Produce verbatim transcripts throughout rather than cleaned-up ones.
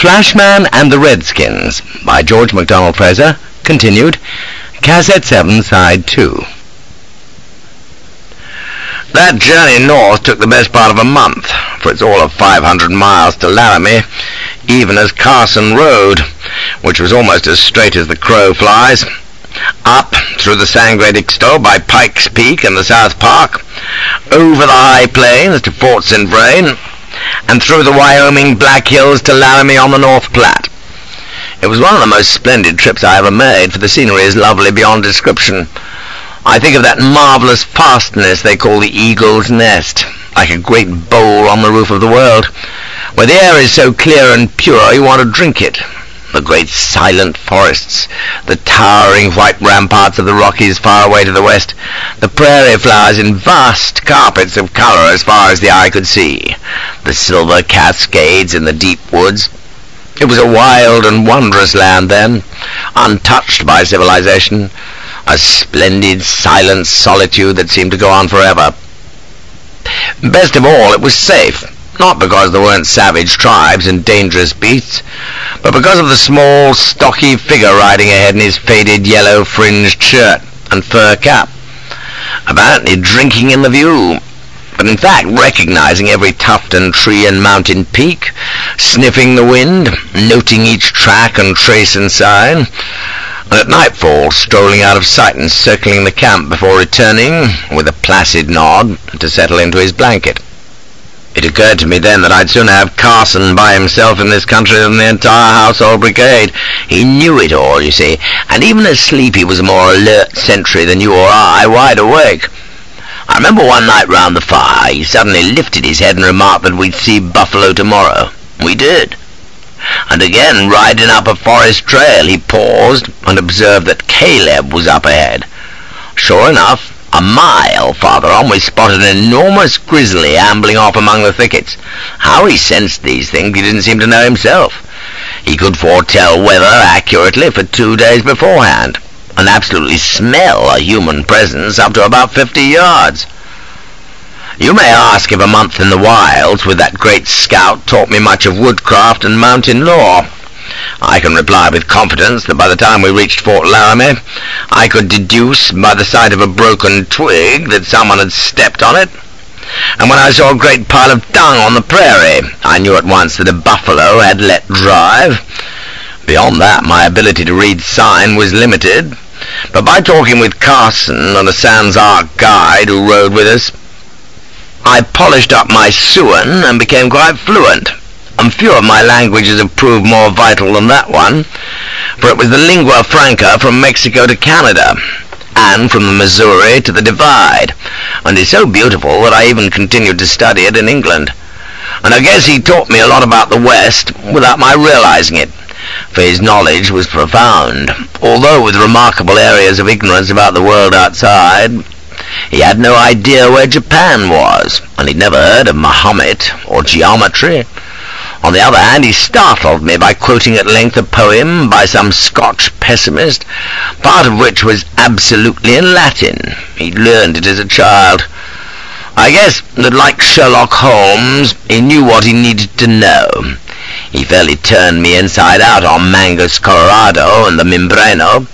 Flashman and the Redskins by George MacDonald Fraser, continued, Cassette seven, Side two. That journey north took the best part of a month, for it's all of five hundred miles to Laramie, even as Carson rode, which was almost as straight as the crow flies, up through the Sangre de Cristo by Pikes Peak and the South Park, over the high plains to Fort Saint Vrain, and through the Wyoming Black Hills to Laramie on the North Platte. It was one of the most splendid trips I ever made, for the scenery is lovely beyond description. I think of that marvellous fastness they call the Eagle's Nest, like a great bowl on the roof of the world, where the air is so clear and pure you want to drink it. The great silent forests, the towering white ramparts of the Rockies far away to the west, the prairie flowers in vast carpets of colour as far as the eye could see, the silver cascades in the deep woods. It was a wild and wondrous land then, untouched by civilization, a splendid silent solitude that seemed to go on forever. Best of all, it was safe. Not because there weren't savage tribes and dangerous beasts, but because of the small, stocky figure riding ahead in his faded yellow fringed shirt and fur cap, apparently drinking in the view, but in fact recognizing every tuft and tree and mountain peak, sniffing the wind, noting each track and trace and sign, and at nightfall strolling out of sight and circling the camp before returning, with a placid nod, to settle into his blanket. It occurred to me then that I'd sooner have Carson by himself in this country than the entire household brigade. He knew it all, you see, and even asleep he was a more alert sentry than you or I, wide awake. I remember one night round the fire, he suddenly lifted his head and remarked that we'd see buffalo tomorrow. We did. And again, riding up a forest trail, he paused and observed that Caleb was up ahead. Sure enough, a mile farther on we spotted an enormous grizzly ambling off among the thickets. How he sensed these things he didn't seem to know himself. He could foretell weather accurately for two days beforehand, and absolutely smell a human presence up to about fifty yards. You may ask if a month in the wilds with that great scout taught me much of woodcraft and mountain lore. I can reply with confidence that by the time we reached Fort Laramie, I could deduce by the sight of a broken twig that someone had stepped on it, and when I saw a great pile of dung on the prairie, I knew at once that a buffalo had let drive. Beyond that, my ability to read sign was limited, but by talking with Carson and a Sans Arc guide who rode with us, I polished up my Siouan and became quite fluent. And few of my languages have proved more vital than that one, for it was the lingua franca from Mexico to Canada, and from the Missouri to the Divide, and is so beautiful that I even continued to study it in England. And I guess he taught me a lot about the West without my realizing it, for his knowledge was profound, although with remarkable areas of ignorance about the world outside. He had no idea where Japan was, and he'd never heard of Mahomet or geometry. On the other hand, he startled me by quoting at length a poem by some Scotch pessimist, part of which was absolutely in Latin. He'd learned it as a child. I guess that, like Sherlock Holmes, he knew what he needed to know. He fairly turned me inside out on Mangus Colorado and the Mimbreno.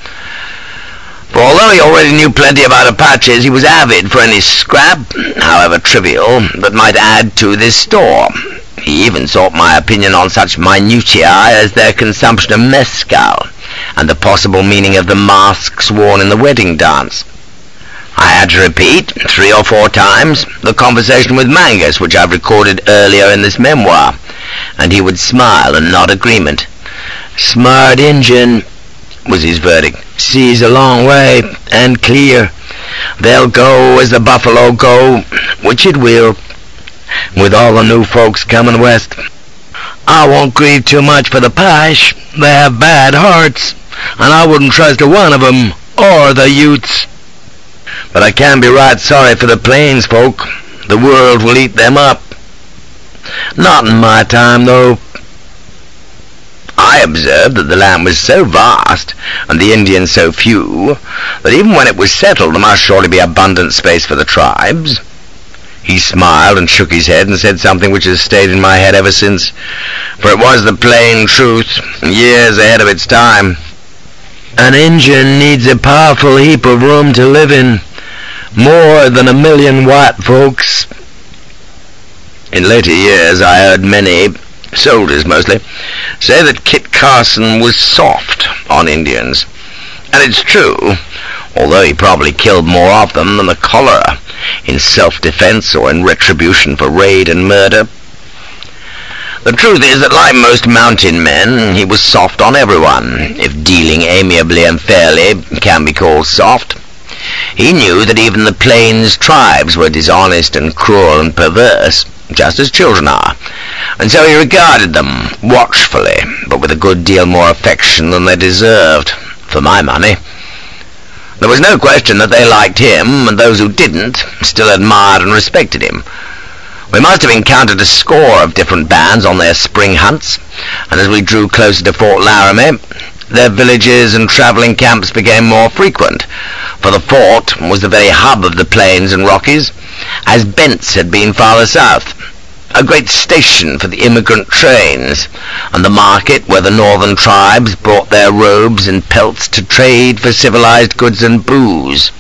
For although he already knew plenty about Apaches, he was avid for any scrap, however trivial, that might add to this store. He even sought my opinion on such minutiae as their consumption of mezcal, and the possible meaning of the masks worn in the wedding dance. I had to repeat, three or four times, the conversation with Mangus, which I've recorded earlier in this memoir, and he would smile and nod agreement. "Smart Injun," was his verdict. "Sees a long way, and clear. They'll go as the buffalo go, which it will, with all the new folks coming west. I won't grieve too much for the Pash. They have bad hearts, and I wouldn't trust a one of 'em, or the Utes. But I can be right sorry for the Plains folk. The world will eat them up. Not in my time, though." I observed that the land was so vast, and the Indians so few, that even when it was settled there must surely be abundant space for the tribes. He smiled and shook his head and said something which has stayed in my head ever since, for it was the plain truth, years ahead of its time. An Injun needs a powerful heap of room to live in, more than a million white folks. In later years I heard many, soldiers mostly, say that Kit Carson was soft on Indians. And it's true, although he probably killed more of them than the cholera, in self-defense or in retribution for raid and murder. The truth is that, like most mountain men, he was soft on everyone, if dealing amiably and fairly can be called soft. He knew that even the plains tribes were dishonest and cruel and perverse, just as children are, and so he regarded them watchfully, but with a good deal more affection than they deserved, for my money. There was no question that they liked him, and those who didn't still admired and respected him. We must have encountered a score of different bands on their spring hunts, and as we drew closer to Fort Laramie, their villages and travelling camps became more frequent, for the fort was the very hub of the plains and Rockies, as Bent's had been farther south, a great station for the immigrant trains, and the market where the northern tribes brought their robes and pelts to trade for civilized goods and booze.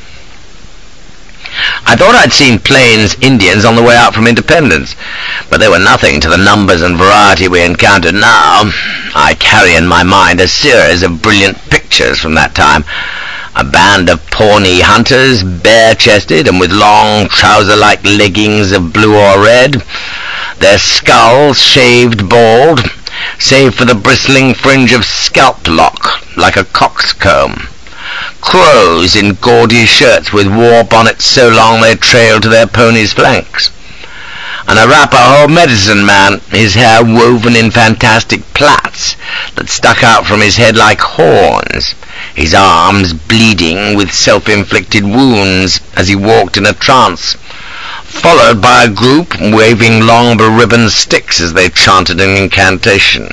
I thought I'd seen Plains Indians on the way out from Independence, but they were nothing to the numbers and variety we encountered now. I carry in my mind a series of brilliant pictures from that time. A band of Pawnee hunters, bare-chested and with long trouser-like leggings of blue or red, their skulls shaved bald, save for the bristling fringe of scalp lock, like a coxcomb. Crows in gaudy shirts with war bonnets so long they trailed to their ponies' flanks. And Arapaho medicine man, his hair woven in fantastic plaits that stuck out from his head like horns, his arms bleeding with self-inflicted wounds as he walked in a trance, followed by a group waving long beribboned sticks as they chanted an incantation.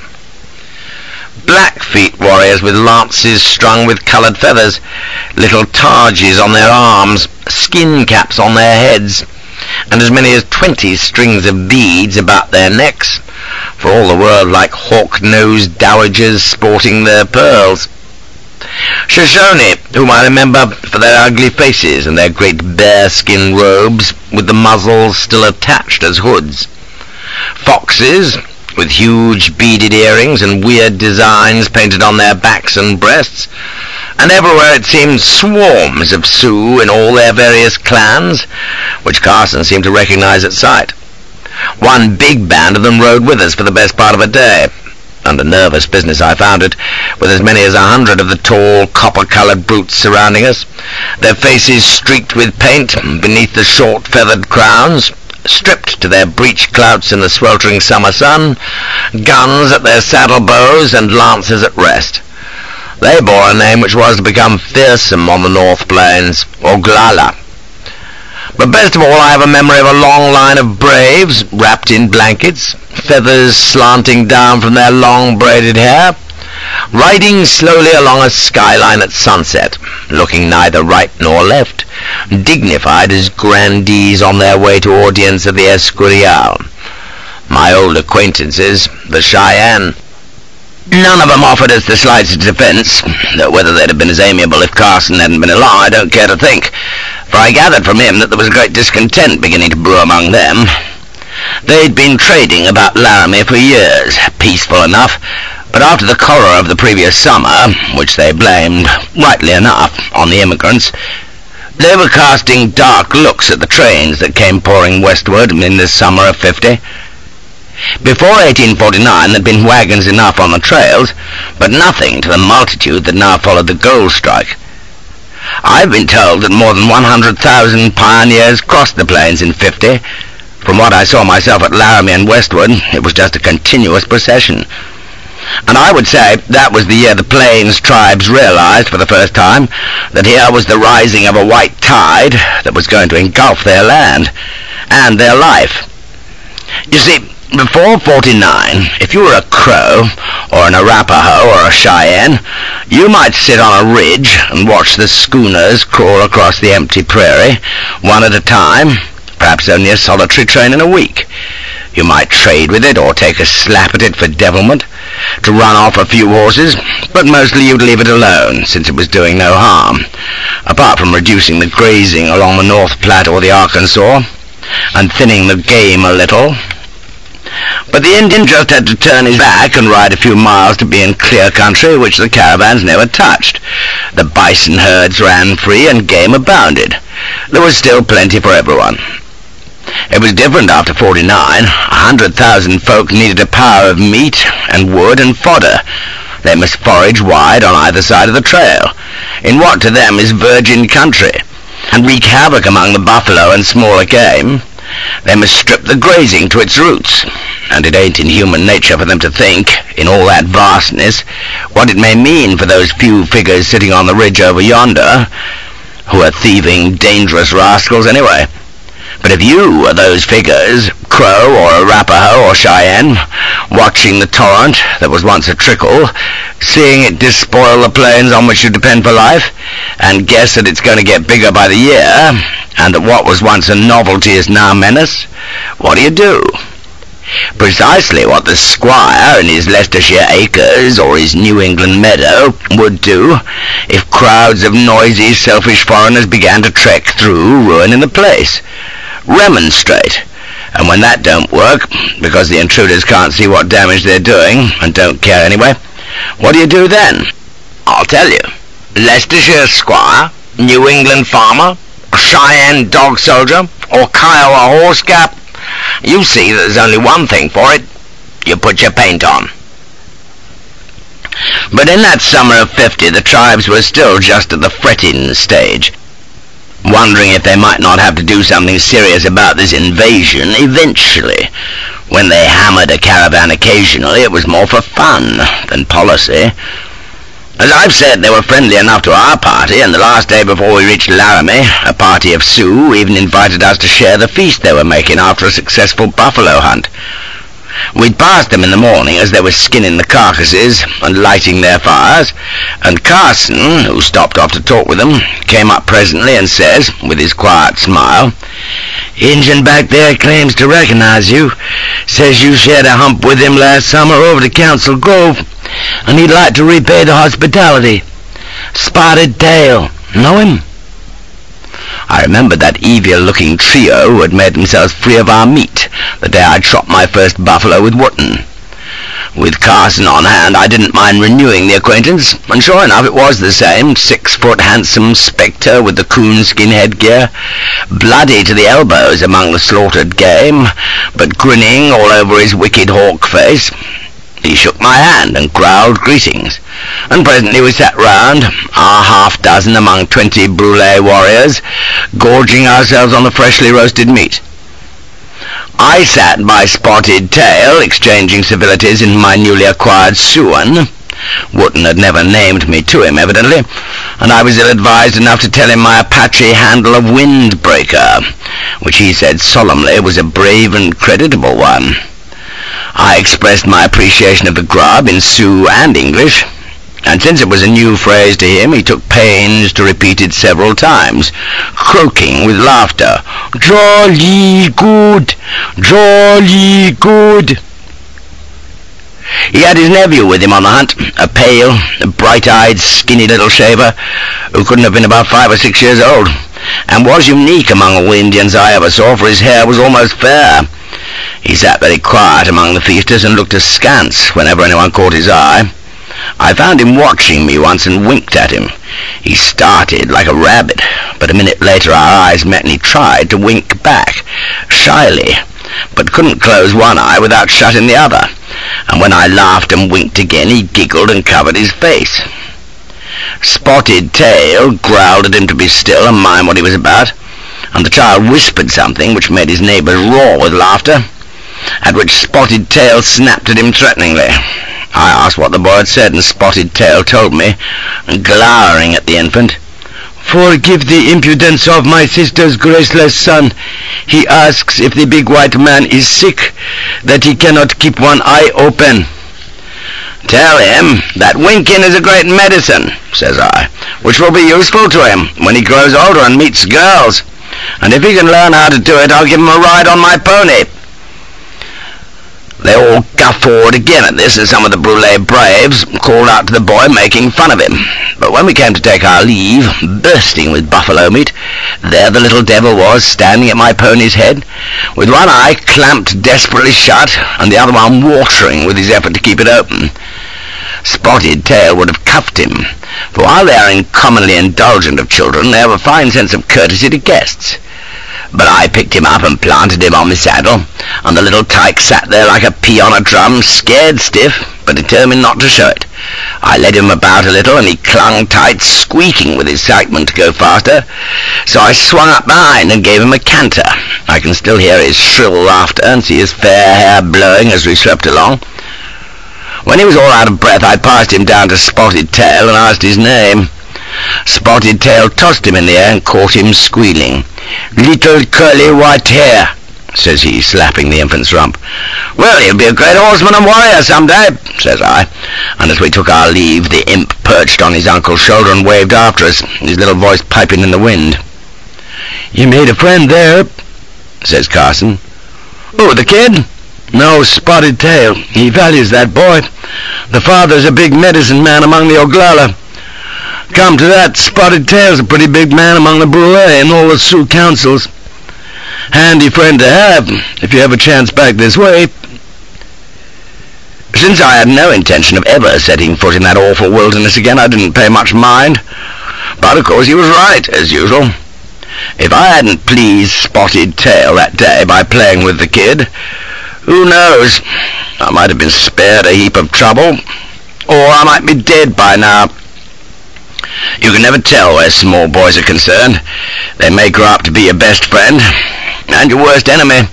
Blackfeet warriors with lances strung with coloured feathers, little targes on their arms, skin caps on their heads, and as many as twenty strings of beads about their necks, for all the world like hawk-nosed dowagers sporting their pearls. Shoshone, whom I remember for their ugly faces and their great bear-skin robes with the muzzles still attached as hoods. Foxes, with huge beaded earrings and weird designs painted on their backs and breasts, and everywhere it seemed swarms of Sioux in all their various clans, which Carson seemed to recognize at sight. One big band of them rode with us for the best part of a day, and a nervous business I found it, with as many as a hundred of the tall, copper-coloured brutes surrounding us, their faces streaked with paint beneath the short feathered crowns, stripped to their breech clouts in the sweltering summer sun, guns at their saddle bows and lances at rest. They bore a name which was to become fearsome on the North Plains, Oglala. But best of all, I have a memory of a long line of braves, wrapped in blankets, feathers slanting down from their long braided hair, riding slowly along a skyline at sunset, looking neither right nor left, dignified as grandees on their way to audience at the Escurial. My old acquaintances, the Cheyenne. None of them offered us the slightest defense, though whether they'd have been as amiable if Carson hadn't been along I don't care to think, for I gathered from him that there was a great discontent beginning to brew among them. They'd been trading about Laramie for years, peaceful enough, but after the horror of the previous summer, which they blamed, rightly enough, on the immigrants, they were casting dark looks at the trains that came pouring westward in the summer of fifty. Before eighteen forty-nine there'd been wagons enough on the trails, but nothing to the multitude that now followed the gold strike. I've been told that more than one hundred thousand pioneers crossed the plains in fifty. From what I saw myself at Laramie and westward, it was just a continuous procession. And I would say that was the year the Plains tribes realized for the first time that here was the rising of a white tide that was going to engulf their land and their life. You see, before forty-nine, if you were a Crow, or an Arapaho, or a Cheyenne, you might sit on a ridge and watch the schooners crawl across the empty prairie, one at a time, perhaps only a solitary train in a week. You might trade with it or take a slap at it for devilment, to run off a few horses, but mostly you'd leave it alone, since it was doing no harm, apart from reducing the grazing along the North Platte or the Arkansas, and thinning the game a little. But the Indian just had to turn his back and ride a few miles to be in clear country, which the caravans never touched. The bison herds ran free and game abounded. There was still plenty for everyone. It was different after forty-nine. A hundred thousand folk needed a power of meat and wood and fodder. They must forage wide on either side of the trail, in what to them is virgin country, and wreak havoc among the buffalo and smaller game. They must strip the grazing to its roots, and it ain't in human nature for them to think, in all that vastness, what it may mean for those few figures sitting on the ridge over yonder, who are thieving, dangerous rascals anyway. But if you are those figures, Crow or Arapaho or Cheyenne, watching the torrent that was once a trickle, seeing it despoil the plains on which you depend for life, and guess that it's going to get bigger by the year, and that what was once a novelty is now menace, what do you do? Precisely what the squire in his Leicestershire acres or his New England meadow would do if crowds of noisy, selfish foreigners began to trek through, ruining the place. Remonstrate. And when that don't work, because the intruders can't see what damage they're doing, and don't care anyway, what do you do then? I'll tell you. Leicestershire squire, New England farmer, Cheyenne dog soldier, or Kiowa horse cap, you see that there's only one thing for it. You put your paint on. But in that summer of fifty, the tribes were still just at the fretting stage, wondering if they might not have to do something serious about this invasion eventually. When they hammered a caravan occasionally, it was more for fun than policy. As I've said, they were friendly enough to our party, and the last day before we reached Laramie, a party of Sioux even invited us to share the feast they were making after a successful buffalo hunt. We'd passed them in the morning as they were skinning the carcasses and lighting their fires, and Carson, who stopped off to talk with them, came up presently and says, with his quiet smile, "Injun back there claims to recognize you. Says you shared a hump with him last summer over to Council Grove, and he'd like to repay the hospitality. Spotted Tail. Know him?" I remembered that evil-looking trio who had made themselves free of our meat the day I shot my first buffalo with Wootton. With Carson on hand, I didn't mind renewing the acquaintance, and sure enough it was the same, six-foot handsome spectre with the coonskin headgear, bloody to the elbows among the slaughtered game, but grinning all over his wicked hawk face. He shook my hand and growled greetings, and presently we sat round, our half-dozen among twenty Brûlé warriors, gorging ourselves on the freshly roasted meat. I sat by Spotted Tail, exchanging civilities in my newly acquired Siouan. Wootton had never named me to him, evidently, and I was ill-advised enough to tell him my Apache handle of Windbreaker, which he said solemnly was a brave and creditable one. I expressed my appreciation of the grub in Sioux and English, and since it was a new phrase to him, he took pains to repeat it several times, croaking with laughter, "Jolly good! Jolly good!" He had his nephew with him on the hunt, a pale, bright-eyed, skinny little shaver, who couldn't have been about five or six years old, and was unique among all the Indians I ever saw, for his hair was almost fair. He sat very quiet among the feasters and looked askance whenever anyone caught his eye. I found him watching me once and winked at him. He started like a rabbit, but a minute later our eyes met and he tried to wink back, shyly, but couldn't close one eye without shutting the other, and when I laughed and winked again he giggled and covered his face. Spotted Tail growled at him to be still and mind what he was about, and the child whispered something which made his neighbours roar with laughter, at which Spotted Tail snapped at him threateningly. I asked what the boy had said, and Spotted Tail told me, glowering at the infant, "Forgive the impudence of my sister's graceless son. He asks if the big white man is sick, that he cannot keep one eye open." "Tell him that winking is a great medicine," says I, "which will be useful to him when he grows older and meets girls. and if he can learn how to do it, I'll give him a ride on my pony." They all guffawed again at this, and some of the Brule braves called out to the boy, making fun of him. But when we came to take our leave, bursting with buffalo meat, there the little devil was, standing at my pony's head, with one eye clamped desperately shut, and the other one watering with his effort to keep it open. Spotted Tail would have cuffed him, for while they are uncommonly indulgent of children, they have a fine sense of courtesy to guests. But I picked him up and planted him on my saddle, and the little tyke sat there like a pea on a drum, scared stiff, but determined not to show it. I led him about a little, and he clung tight, squeaking with excitement to go faster. So I swung up behind and gave him a canter. I can still hear his shrill laughter and see his fair hair blowing as we swept along. When he was all out of breath, I passed him down to Spotted Tail and asked his name. Spotted Tail tossed him in the air and caught him squealing. "Little curly white hair," says he, slapping the infant's rump. "Well, he'll be a great horseman and warrior some day," says I, and as we took our leave, the imp perched on his uncle's shoulder and waved after us, his little voice piping in the wind. "You made a friend there," says Carson. "Oh, the kid?" "No, Spotted Tail. He values that boy. The father's a big medicine man among the Oglala. Come to that, Spotted Tail's a pretty big man among the Brule and all the Sioux councils. Handy friend to have, if you have a chance back this way." Since I had no intention of ever setting foot in that awful wilderness again, I didn't pay much mind. But of course he was right, as usual. If I hadn't pleased Spotted Tail that day by playing with the kid, who knows, I might have been spared a heap of trouble, or I might be dead by now. You can never tell where small boys are concerned. They may grow up to be your best friend and your worst enemy.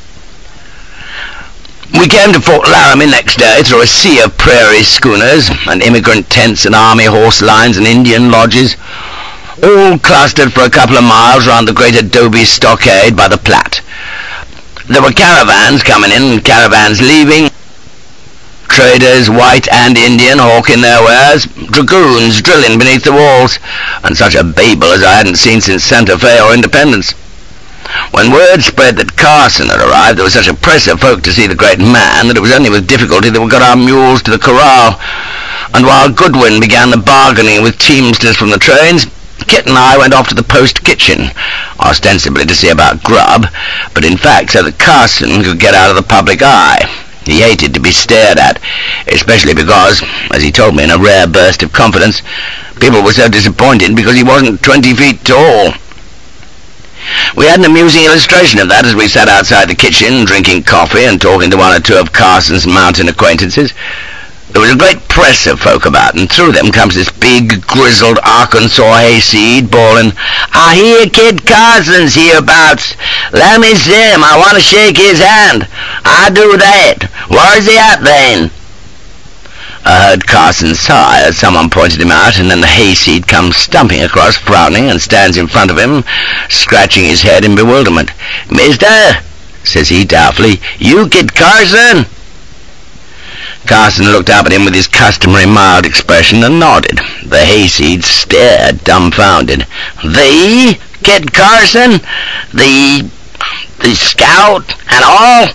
We came to Fort Laramie next day through a sea of prairie schooners and immigrant tents and army horse lines and Indian lodges, all clustered for a couple of miles round the great adobe stockade by the Platte. There were caravans coming in and caravans leaving, traders, white and Indian, hawking their wares, dragoons drilling beneath the walls, and such a babel as I hadn't seen since Santa Fe or Independence. When word spread that Carson had arrived, there was such a press of folk to see the great man that it was only with difficulty that we got our mules to the corral, and while Goodwin began the bargaining with teamsters from the trains, Kit and I went off to the post kitchen, ostensibly to see about grub, but in fact so that Carson could get out of the public eye. He hated to be stared at, especially because, as he told me in a rare burst of confidence, people were so disappointed because he wasn't twenty feet tall. We had an amusing illustration of that as we sat outside the kitchen, drinking coffee and talking to one or two of Carson's mountain acquaintances. There was a great press of folk about, and through them comes this big, grizzled Arkansas hayseed, bawling, "I hear Kid Carson's hereabouts. Let me see him. I want to shake his hand. I do that. Where's he at, then?" I heard Carson sigh as someone pointed him out, and then the hayseed comes stumping across, frowning, and stands in front of him, scratching his head in bewilderment. "Mister," says he doubtfully, "you Kid Carson?" Carson looked up at him with his customary mild expression and nodded. The hayseed stared, dumbfounded. "The Kit Carson? The... the scout and all?"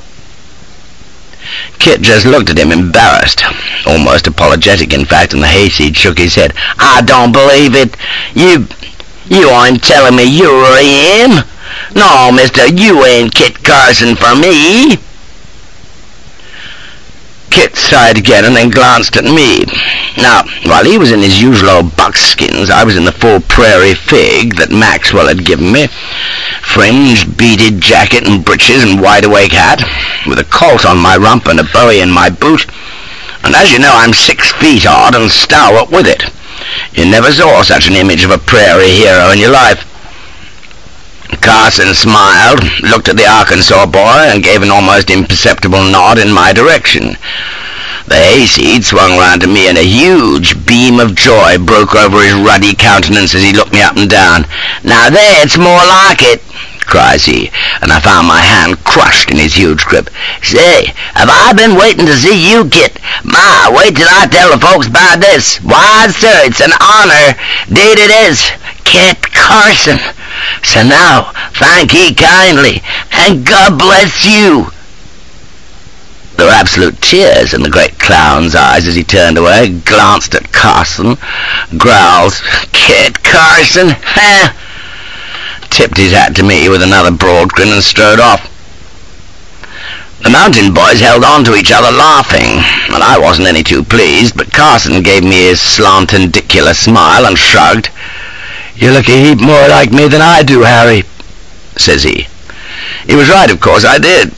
Kit just looked at him, embarrassed, almost apologetic, in fact, and the hayseed shook his head. "I don't believe it. You... you ain't telling me you're him? No, mister, you ain't Kit Carson for me." Kit sighed again and then glanced at me. Now, while he was in his usual old buckskins, I was in the full prairie fig that Maxwell had given me, fringed, beaded jacket and breeches and wide-awake hat, with a colt on my rump and a bowie in my boot, and as you know, I'm six feet odd and stalwart with it. You never saw such an image of a prairie hero in your life. Carson smiled, looked at the Arkansas boy, and gave an almost imperceptible nod in my direction. The hayseed swung round to me, and a huge beam of joy broke over his ruddy countenance as he looked me up and down. "Now that's more like it," cries he, and I found my hand crushed in his huge grip. "Say, have I been waiting to see you, Kit? My, wait till I tell the folks about this. Why, sir, it's an honor. Deed it is. Kit Carson. So now, thank ye kindly, and God bless you. There were absolute tears in the great clown's eyes as he turned away, glanced at Carson, growled, "Kid Carson, ha!" tipped his hat to me with another broad grin and strode off. The mountain boys held on to each other laughing, and I wasn't any too pleased, but Carson gave me his slantendicular smile and shrugged. "You look a heap more like me than I do, Harry," says he. He was right, of course, I did.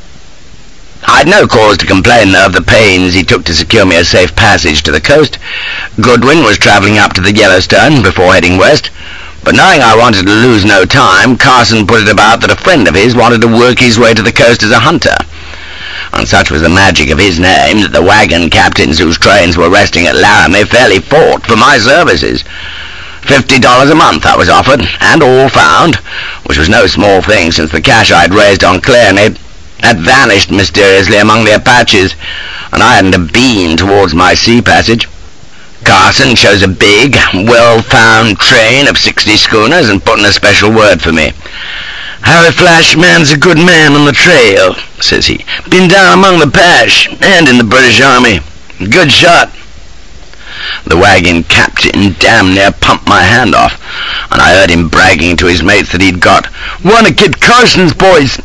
I'd no cause to complain, though, of the pains he took to secure me a safe passage to the coast. Goodwin was travelling up to the Yellowstone before heading west, but knowing I wanted to lose no time, Carson put it about that a friend of his wanted to work his way to the coast as a hunter. And such was the magic of his name that the wagon captains whose trains were resting at Laramie fairly fought for my services. Fifty dollars a month I was offered, and all found, which was no small thing since the cash I'd raised on Clarney had vanished mysteriously among the Apaches, and I hadn't a bean towards my sea passage. Carson chose a big, well-found train of sixty schooners and put in a special word for me. "Harry Flashman's a good man on the trail," says he. "Been down among the Apache and in the British Army. Good shot." The wagon captain damn near pumped my hand off, and I heard him bragging to his mates that he'd got "one of Kit Carson's boys."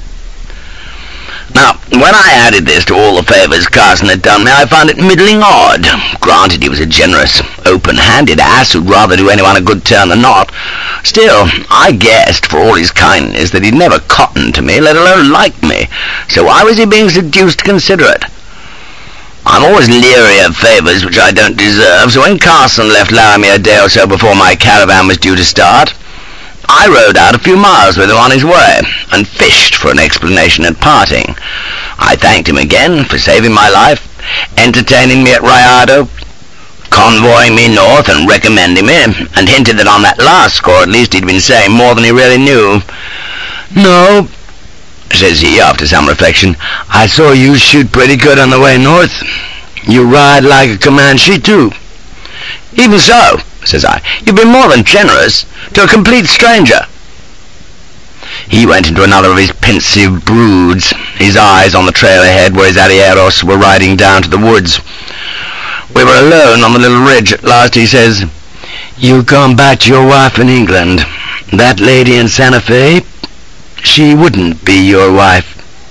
Now, when I added this to all the favours Carson had done me, I found it middling odd. Granted, he was a generous, open-handed ass who'd rather do anyone a good turn than not. Still, I guessed, for all his kindness, that he'd never cottoned to me, let alone liked me. So why was he being seduced to consider it? I'm always leery of favours which I don't deserve, so when Carson left Laramie a day or so before my caravan was due to start, I rode out a few miles with him on his way, and fished for an explanation at parting. I thanked him again for saving my life, entertaining me at Rayado, convoying me north and recommending me, and hinted that on that last score at least he'd been saying more than he really knew. "No," says he after some reflection, "I saw you shoot pretty good on the way north. You ride like a Comanche, too." "Even so," says I, "you've been more than generous to a complete stranger." He went into another of his pensive broods, his eyes on the trail ahead where his arrieros were riding down to the woods. We were alone on the little ridge at last. He says, "You gone back to your wife in England. That lady in Santa Fe, she wouldn't be your wife."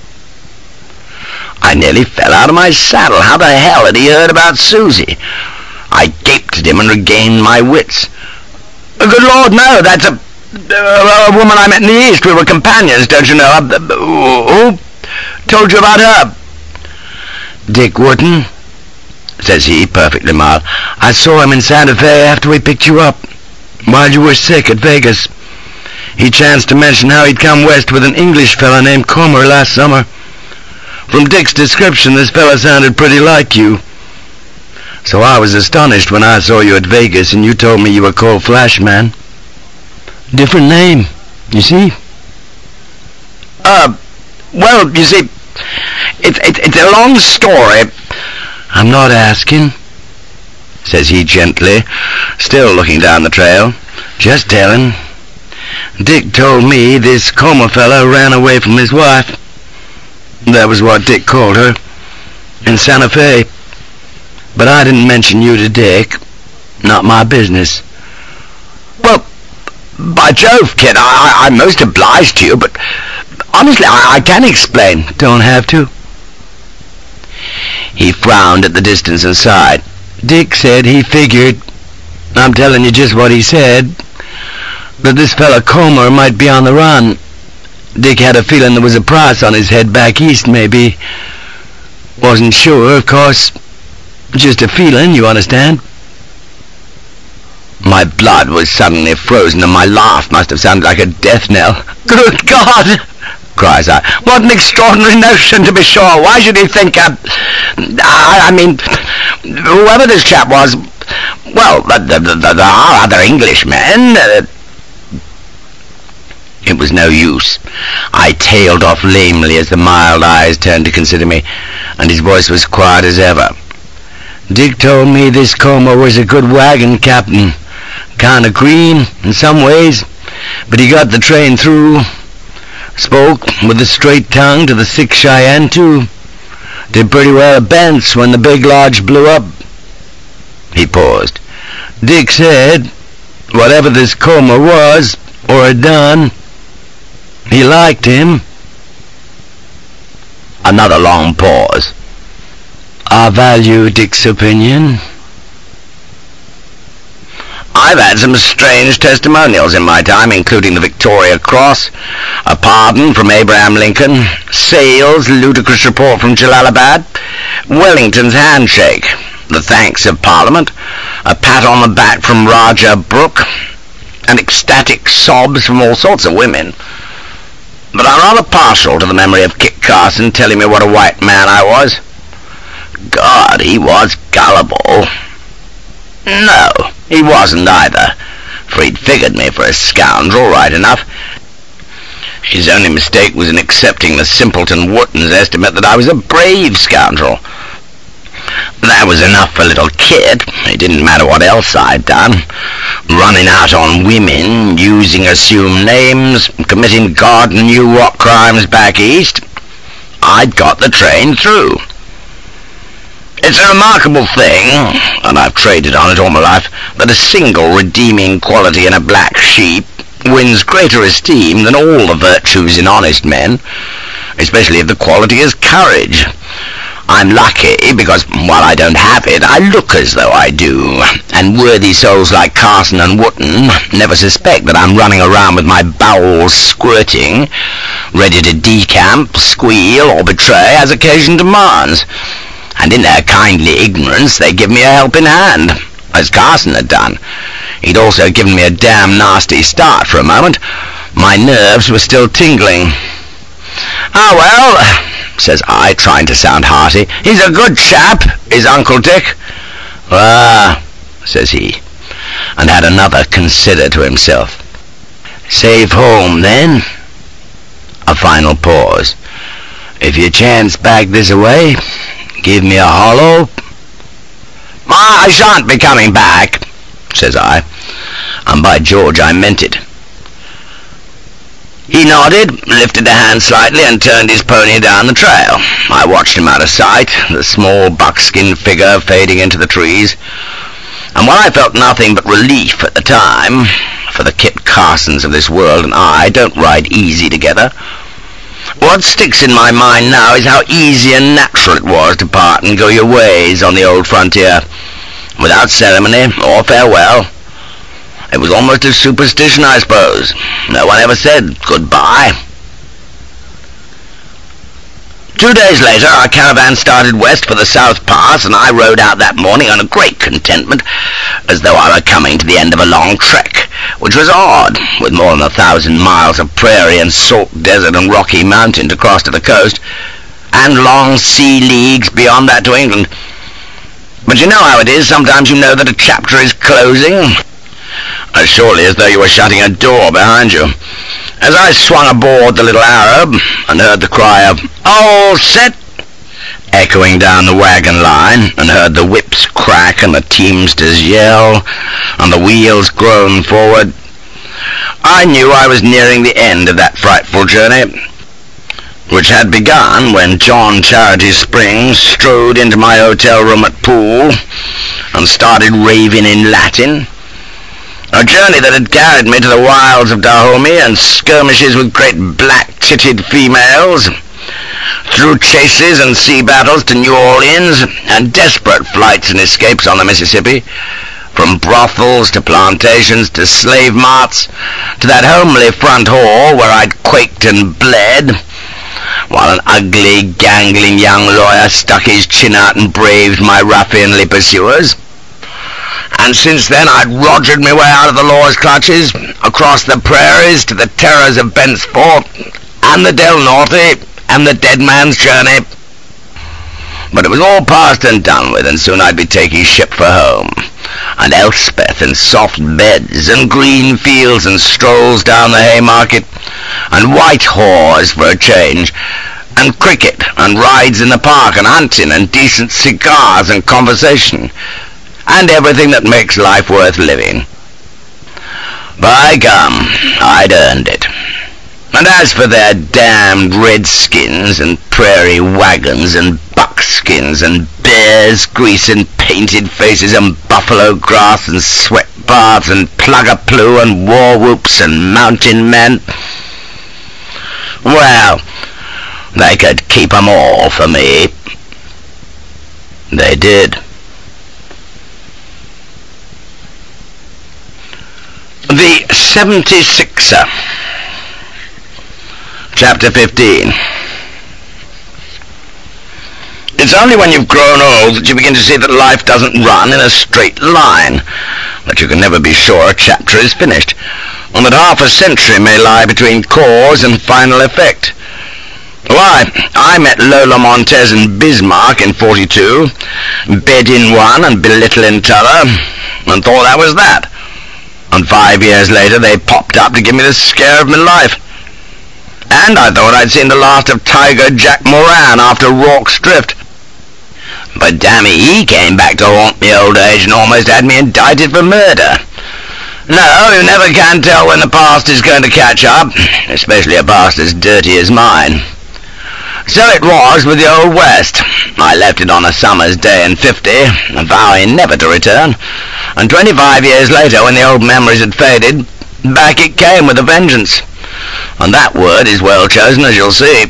I nearly fell out of my saddle. How the hell had he heard about Susie? I gaped at him and regained my wits. "Good Lord, no, that's a, a, a woman I met in the East. We were companions, don't you know? Who told you about her?" "Dick Wooten," says he, perfectly mild. "I saw him in Santa Fe after we picked you up, while you were sick at Vegas. He chanced to mention how he'd come west with an English fella named Comer last summer. From Dick's description, this fella sounded pretty like you. So I was astonished when I saw you at Vegas and you told me you were called Flashman. Different name, you see." Uh, well, you see, it's it, it's a long story." "I'm not asking," says he gently, still looking down the trail. "Just telling. Dick told me this Comer fella ran away from his wife. That was what Dick called her, in Santa Fe. But I didn't mention you to Dick. Not my business." "Well, by Jove, kid, I, I'm most obliged to you, but honestly, I, I can explain." "Don't have to." He frowned at the distance and sighed. "Dick said he figured, I'm telling you just what he said, that this fella Comer might be on the run. Dick had a feeling there was a price on his head back east, maybe. Wasn't sure, of course. Just a feeling, you understand." My blood was suddenly frozen, and my laugh must have sounded like a death knell. "Good God!" cries I. "What an extraordinary notion, to be sure. Why should he think, uh, I, I mean, whoever this chap was, well, there, there, there are other Englishmen." Uh, It was no use. I tailed off lamely as the mild eyes turned to consider me, and his voice was quiet as ever. "Dick told me this Comer was a good wagon captain, kind of green in some ways, But he got the train through, spoke with a straight tongue to the sick Cheyenne, too. Did pretty well at Bent's when the big lodge blew up. He paused. Dick said, whatever this Comer was, or had done, he liked him. Another long pause. I value Dick's opinion. I've had some strange testimonials in my time, including the Victoria Cross, a pardon from Abraham Lincoln, Sale's ludicrous report from Jalalabad, Wellington's handshake, the thanks of Parliament, a pat on the back from Raja Brooke, and ecstatic sobs from all sorts of women. But I'm rather partial to the memory of Kit Carson telling me what a white man I was. God, he was gullible. No, he wasn't either, for he'd figured me for a scoundrel right enough. His only mistake was in accepting the simpleton Wotton's estimate that I was a brave scoundrel. That was enough for little Kit. It didn't matter what else I'd done. Running out on women, using assumed names, committing God knew what crimes back east. I'd got the train through. It's a remarkable thing, and I've traded on it all my life, that a single redeeming quality in a black sheep wins greater esteem than all the virtues in honest men, especially if the quality is courage. I'm lucky because, while I don't have it, I look as though I do, and worthy souls like Carson and Wotton never suspect that I'm running around with my bowels squirting, ready to decamp, squeal, or betray as occasion demands. And in their kindly ignorance they give me a helping hand, as Carson had done. He'd also given me a damn nasty start for a moment. My nerves were still tingling. "Ah, well," says I, trying to sound hearty, "he's a good chap, is Uncle Dick." "Ah," says he, and had another consider to himself. "Safe home, then?" A final pause. "If you chance back this away, give me a hollow." "I shan't be coming back," says I, and by George I meant it. He nodded, lifted a hand slightly, and turned his pony down the trail. I watched him out of sight, the small buckskin figure fading into the trees, and while I felt nothing but relief at the time, for the Kit Carsons of this world and I don't ride easy together, what sticks in my mind now is how easy and natural it was to part and go your ways on the old frontier, without ceremony or farewell. It was almost a superstition, I suppose. No one ever said goodbye. Two days later, our caravan started west for the South Pass, and I rode out that morning on a great contentment, as though I were coming to the end of a long trek, which was odd, with more than a thousand miles of prairie and salt desert and rocky mountain to cross to the coast, and long sea leagues beyond that to England. But you know how it is, sometimes you know that a chapter is closing, as surely as though you were shutting a door behind you. As I swung aboard the little Arab, and heard the cry of "All set!" echoing down the wagon line, and heard the whips crack and the teamsters yell, and the wheels groan forward, I knew I was nearing the end of that frightful journey, which had begun when John Charity Springs strode into my hotel room at Poole, and started raving in Latin. A journey that had carried me to the wilds of Dahomey and skirmishes with great black-titted females, through chases and sea battles to New Orleans, and desperate flights and escapes on the Mississippi, from brothels to plantations to slave marts, to that homely front hall where I'd quaked and bled, while an ugly, gangling young lawyer stuck his chin out and braved my ruffianly pursuers. And since then I'd rogered my way out of the law's clutches, across the prairies to the terrors of Bent's Fort, and the Del Norte, and the Dead Man's Journey. But it was all past and done with, and soon I'd be taking ship for home, and Elspeth and soft beds, and green fields and strolls down the Haymarket, and white whores for a change, and cricket, and rides in the park, and hunting, and decent cigars and conversation, and everything that makes life worth living. By gum, I'd earned it. And as for their damned redskins and prairie wagons and buckskins and bears, grease and painted faces and buffalo grass and sweat baths and plug-a-plew and war whoops and mountain men, well, they could keep 'em all for me. They did. The seventy-sixer. Chapter fifteen. It's only when you've grown old that you begin to see that life doesn't run in a straight line, that you can never be sure a chapter is finished, and that half a century may lie between cause and final effect. Why, I met Lola Montez and Bismarck in forty-two, bed in one and belittle in t'other, and thought that was that. And five years later they popped up to give me the scare of my life. And I thought I'd seen the last of Tiger Jack Moran after Rorke's Drift. But dammy, he came back to haunt me old age and almost had me indicted for murder. No, you never can tell when the past is going to catch up, especially a past as dirty as mine. So it was with the Old West. I left it on a summer's day in fifty, vowing never to return, and twenty-five years later, when the old memories had faded, back it came with a vengeance. And that word is well chosen, as you'll see.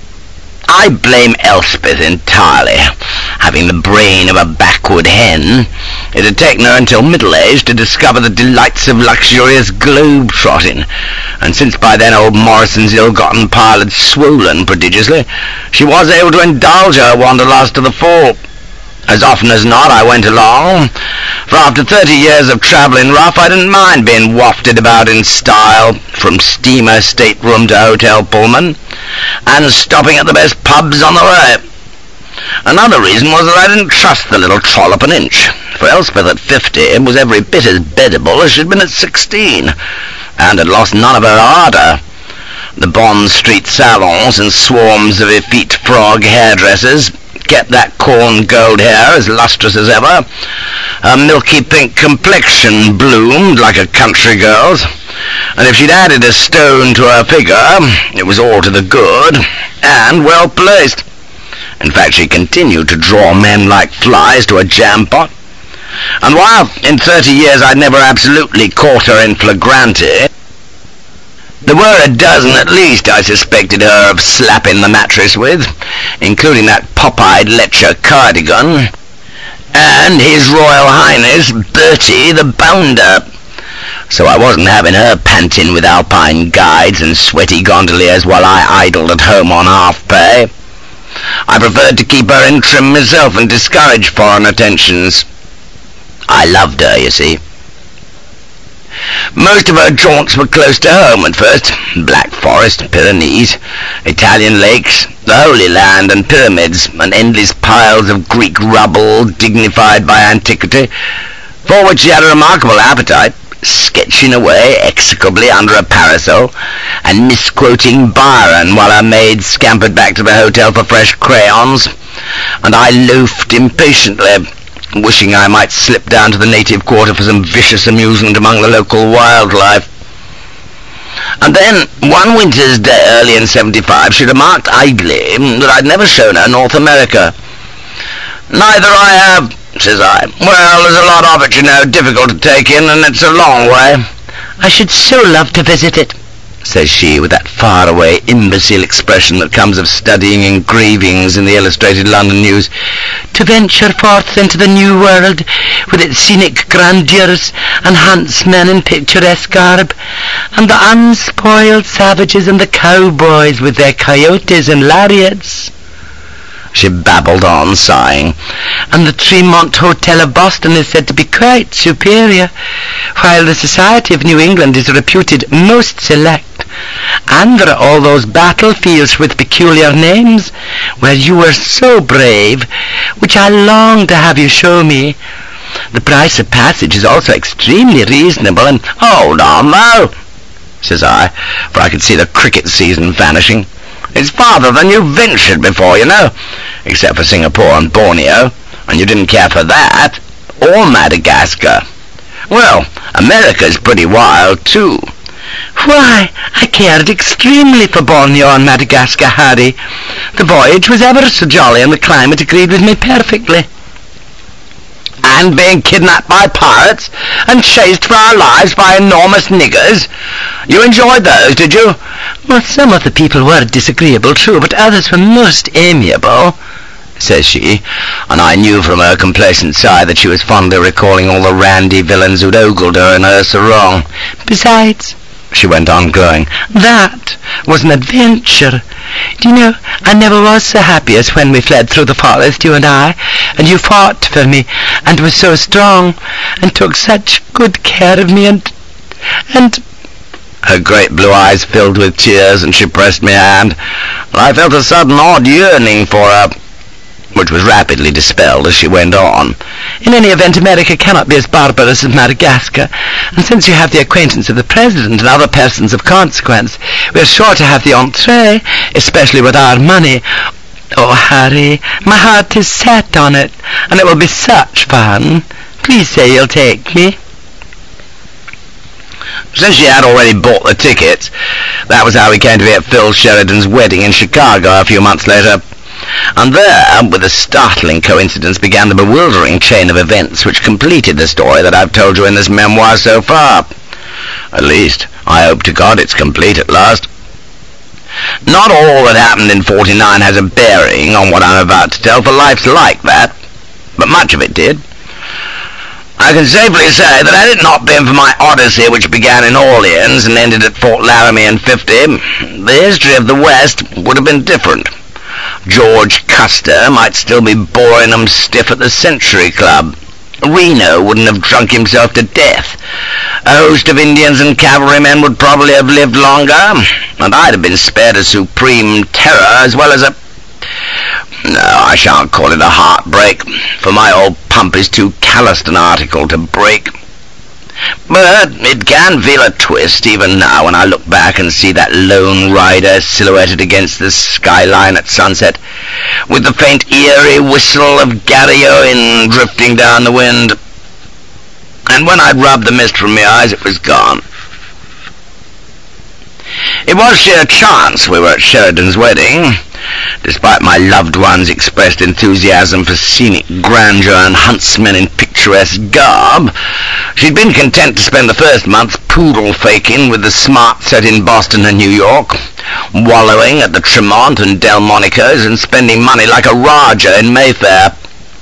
I blame Elspeth entirely. Having the brain of a backward hen, it had taken her until middle age to discover the delights of luxurious globe-trotting, and since by then old Morrison's ill-gotten pile had swollen prodigiously, she was able to indulge her wanderlust to the full. As often as not I went along, for after thirty years of travelling rough I didn't mind being wafted about in style, from steamer stateroom to hotel Pullman, and stopping at the best pubs on the way. Another reason was that I didn't trust the little trollop an inch, for Elspeth at fifty was every bit as beddable as she'd been at sixteen, and had lost none of her ardour. The Bond Street salons and swarms of effete frog hairdressers kept that corn gold hair as lustrous as ever. Her milky pink complexion bloomed like a country girl's, and if she'd added a stone to her figure, it was all to the good, and well placed. In fact, she continued to draw men like flies to a jam pot. And while in thirty years I'd never absolutely caught her in flagrante, there were a dozen at least I suspected her of slapping the mattress with, including that pop-eyed Letcher Cardigan, and His Royal Highness Bertie the Bounder. So I wasn't having her panting with alpine guides and sweaty gondoliers while I idled at home on half-pay. I preferred to keep her in trim myself and discourage foreign attentions. I loved her, you see. Most of her jaunts were close to home at first. Black Forest, Pyrenees, Italian lakes, the Holy Land and pyramids, and endless piles of Greek rubble dignified by antiquity, for which she had a remarkable appetite, sketching away execrably under a parasol, and misquoting Byron while her maid scampered back to the hotel for fresh crayons, and I loafed impatiently, wishing I might slip down to the native quarter for some vicious amusement among the local wildlife. And then, one winter's day early in seventy-five, she remarked idly that I'd never shown her North America. "Neither I have," says I. "Well, there's a lot of it, you know, difficult to take in, and it's a long way." "I should so love to visit it," says she, with that far-away, imbecile expression that comes of studying engravings in the Illustrated London News. "To venture forth into the new world, with its scenic grandeurs, and huntsmen in picturesque garb, and the unspoiled savages and the cowboys with their coyotes and lariats," she babbled on, sighing. "And the Tremont Hotel of Boston is said to be quite superior, while the Society of New England is reputed most select. And there are all those battlefields with peculiar names, where you were so brave, which I long to have you show me. The price of passage is also extremely reasonable, and—" "Hold on, though," says I, for I could see the cricket season vanishing. "It's farther than you ventured before, you know, except for Singapore and Borneo, and you didn't care for that, or Madagascar. Well, America's pretty wild, too. Why, I cared extremely for Borneo and Madagascar, Harry. The voyage was ever so jolly and the climate agreed with me perfectly. And being kidnapped by pirates and chased for our lives by enormous niggers. You enjoyed those, did you? Well, some of the people were disagreeable, true, but others were most amiable, says she, and I knew from her complacent sigh that she was fondly recalling all the randy villains who'd ogled her in her sarong. Besides, she went on glowing, that was an adventure. Do you know, I never was so happy as when we fled through the forest, you and I, and you fought for me, and were so strong, and took such good care of me, and... and... Her great blue eyes filled with tears, and she pressed my hand. I felt a sudden odd yearning for her, which was rapidly dispelled as she went on. In any event, America cannot be as barbarous as Madagascar, and since you have the acquaintance of the President and other persons of consequence, we are sure to have the entree, especially with our money. Oh, Harry, my heart is set on it, and it will be such fun. Please say you'll take me. Since she had already bought the tickets, that was how we came to be at Phil Sheridan's wedding in Chicago a few months later. And there, with a startling coincidence, began the bewildering chain of events which completed the story that I've told you in this memoir so far. At least, I hope to God it's complete at last. Not all that happened in forty-nine has a bearing on what I'm about to tell, for life's like that, but much of it did. I can safely say that had it not been for my odyssey, which began in Orleans and ended at Fort Laramie in fifty, the history of the West would have been different. George Custer might still be boring them stiff at the Century Club. Reno wouldn't have drunk himself to death. A host of Indians and cavalrymen would probably have lived longer, and I'd have been spared a supreme terror as well as a... No, I shan't call it a heartbreak, for my old pump is too calloused an article to break. But it can feel a twist even now when I look back and see that lone rider silhouetted against the skyline at sunset, with the faint eerie whistle of Gary Owen drifting down the wind. And when I'd rubbed the mist from my eyes, it was gone. It was sheer chance we were at Sheridan's wedding. Despite my loved one's expressed enthusiasm for scenic grandeur and huntsmen in picturesque garb, she'd been content to spend the first month poodle-faking with the smart set in Boston and New York, wallowing at the Tremont and Delmonico's and spending money like a Raja in Mayfair.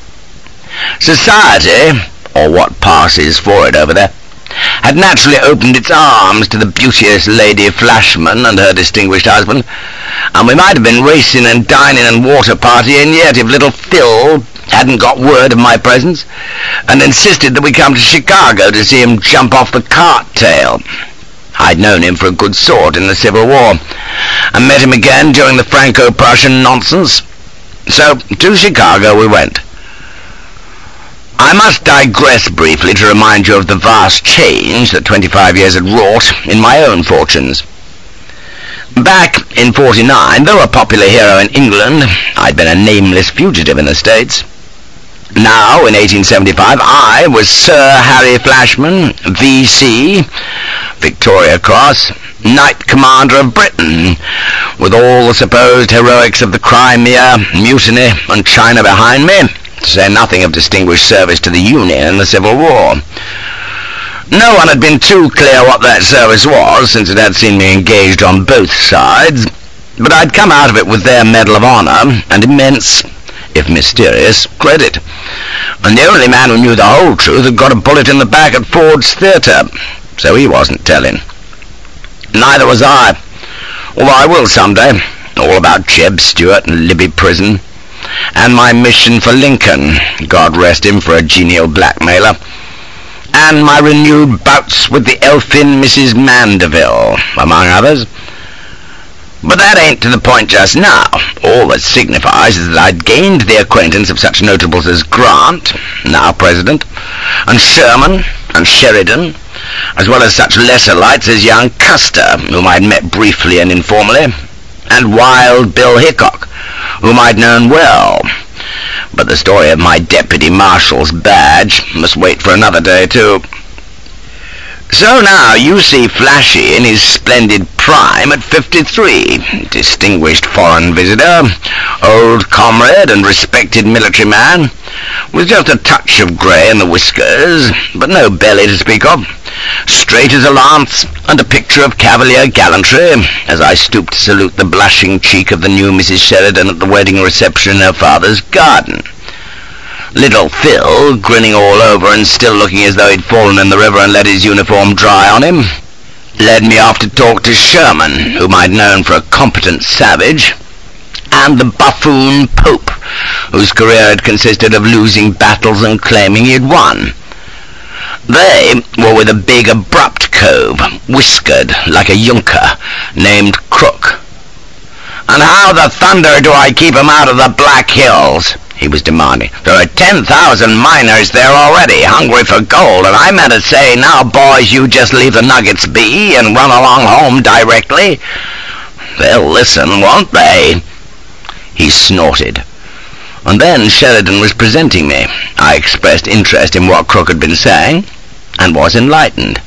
Society, or what passes for it over there, had naturally opened its arms to the beauteous Lady Flashman and her distinguished husband, and we might have been racing and dining and water partying yet if little Phil hadn't got word of my presence and insisted that we come to Chicago to see him jump off the cart tail. I'd known him for a good sort in the Civil War, and met him again during the Franco-Prussian nonsense. So to Chicago we went. I must digress briefly to remind you of the vast change that twenty-five years had wrought in my own fortunes. Back in forty-nine, though a popular hero in England, I'd been a nameless fugitive in the States. Now, in eighteen seventy-five, I was Sir Harry Flashman, V C, Victoria Cross, Knight Commander of Britain, with all the supposed heroics of the Crimea, Mutiny, and China behind me, to say nothing of distinguished service to the Union in the Civil War. No one had been too clear what that service was, since it had seen me engaged on both sides, but I'd come out of it with their Medal of Honor and immense, if mysterious, credit. And the only man who knew the whole truth had got a bullet in the back at Ford's Theatre, so he wasn't telling. Neither was I, although I will someday, all about Jeb Stuart and Libby Prison, and my mission for Lincoln, God rest him for a genial blackmailer, and my renewed bouts with the elfin Missus Mandeville, among others. But that ain't to the point just now. All that signifies is that I'd gained the acquaintance of such notables as Grant, now President, and Sherman, and Sheridan, as well as such lesser lights as young Custer, whom I'd met briefly and informally, and Wild Bill Hickok, whom I'd known well. But the story of my deputy marshal's badge must wait for another day, too. So now you see Flashy in his splendid prime at fifty-three, distinguished foreign visitor, old comrade and respected military man, with just a touch of grey in the whiskers, but no belly to speak of, straight as a lance, and a picture of cavalier gallantry, as I stooped to salute the blushing cheek of the new Missus Sheridan at the wedding reception in her father's garden. Little Phil, grinning all over and still looking as though he'd fallen in the river and let his uniform dry on him, led me off to talk to Sherman, whom I'd known for a competent savage, and the buffoon Pope, whose career had consisted of losing battles and claiming he had won. They were with a big abrupt cove, whiskered like a yunker, named Crook. "And how the thunder do I keep him out of the Black Hills?" he was demanding. "There are ten thousand miners there already, hungry for gold, and I meant to say, now boys, you just leave the nuggets be and run along home directly. They'll listen, won't they?" He snorted. And then Sheridan was presenting me. I expressed interest in what Crook had been saying, and was enlightened.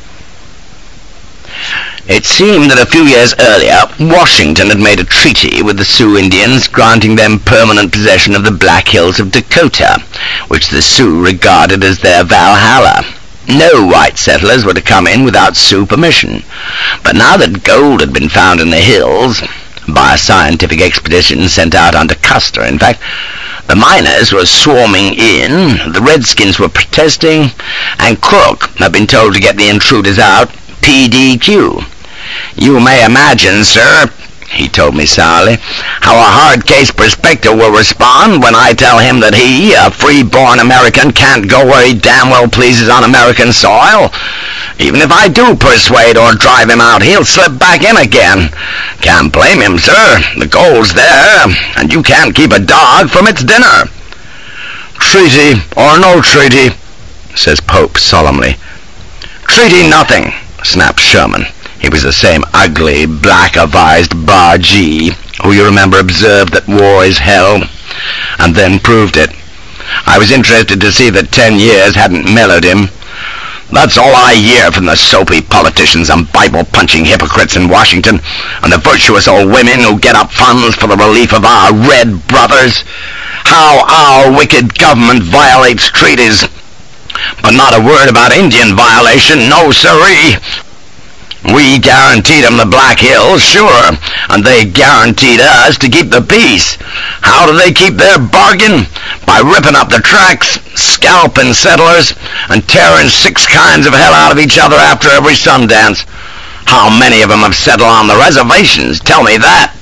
It seemed that a few years earlier, Washington had made a treaty with the Sioux Indians granting them permanent possession of the Black Hills of Dakota, which the Sioux regarded as their Valhalla. No white settlers were to come in without Sioux permission. But now that gold had been found in the hills, by a scientific expedition sent out under Custer, in fact, the miners were swarming in, the Redskins were protesting, and Crook had been told to get the intruders out P D Q. "You may imagine, sir," he told me sourly, "how a hard-case prospector will respond when I tell him that he, a free-born American, can't go where he damn well pleases on American soil. Even if I do persuade or drive him out, he'll slip back in again. Can't blame him, sir. The gold's there, and you can't keep a dog from its dinner." "Treaty or no treaty," says Pope solemnly. "Treaty nothing," snapped Sherman. He was the same ugly, black-avised bargee who you remember observed that war is hell, and then proved it. I was interested to see that ten years hadn't mellowed him. "That's all I hear from the soapy politicians and Bible-punching hypocrites in Washington, and the virtuous old women who get up funds for the relief of our red brothers. How our wicked government violates treaties. But not a word about Indian violation, no siree. We guaranteed them the Black Hills, sure, and they guaranteed us to keep the peace. How do they keep their bargain? By ripping up the tracks, scalping settlers, and tearing six kinds of hell out of each other after every Sundance. How many of them have settled on the reservations? Tell me that."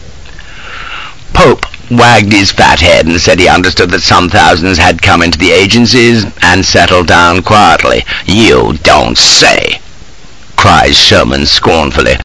Pope wagged his fat head and said he understood that some thousands had come into the agencies and settled down quietly. "You don't say," cries Sherman scornfully.